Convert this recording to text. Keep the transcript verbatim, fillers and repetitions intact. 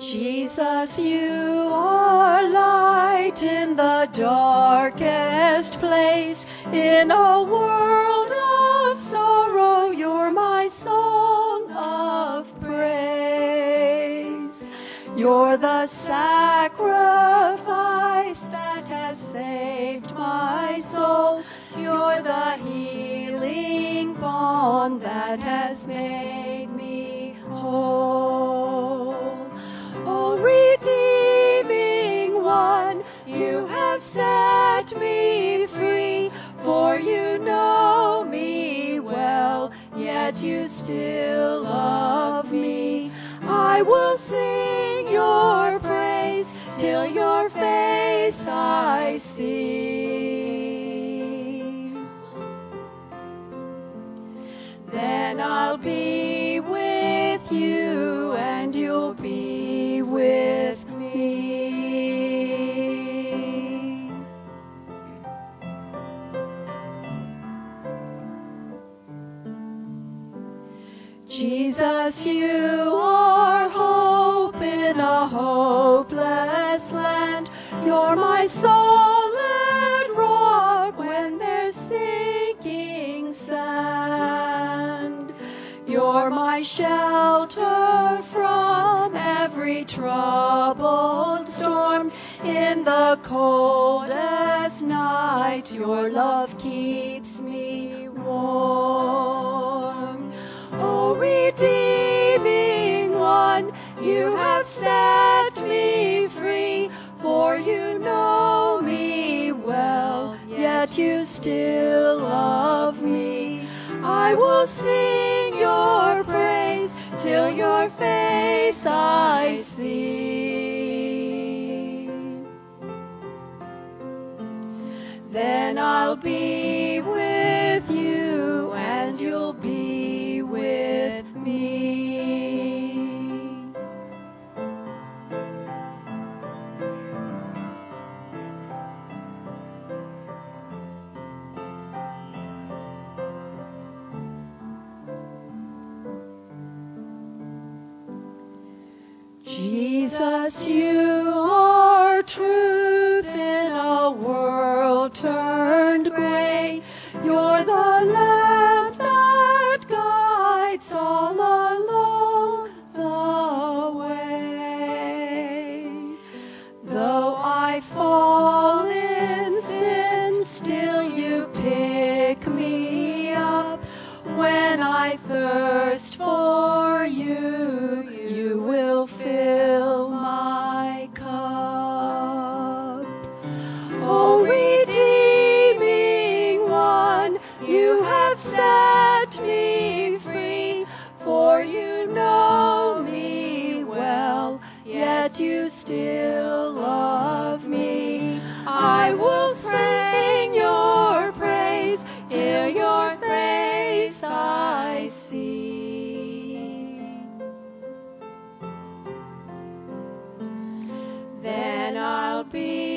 Jesus, you are light in the darkest place. In a world of sorrow, you're my song of praise. You're the sacrifice that has saved my soul. You're the healing balm that has made me whole. Oh, redeeming one, you have set me free, for you know me well, yet you still love me. I will sing your praise till your face I see. Then I'll be with you and you'll be with me. Jesus, you are hope in a hopeless land. You're my solid rock when there's sinking sand. You're my shelter from every troubled storm. In the coldest night, your love keeps me warm. Oh, redeeming one, you have set me free, for you know me well, yet you still love me. I will sing your praise till your face I see. Then I'll be with you and you'll be with me. Jesus, you are truth in a world turned gray. You're the lamp that guides all along the way. Though I fall in sin, still you pick me up. When I thirst for you, you will fill my cup. Oh, redeeming one, you have set me free, for you know me well, yet you still love me. I will sing your praise till your face I see. Then I'll be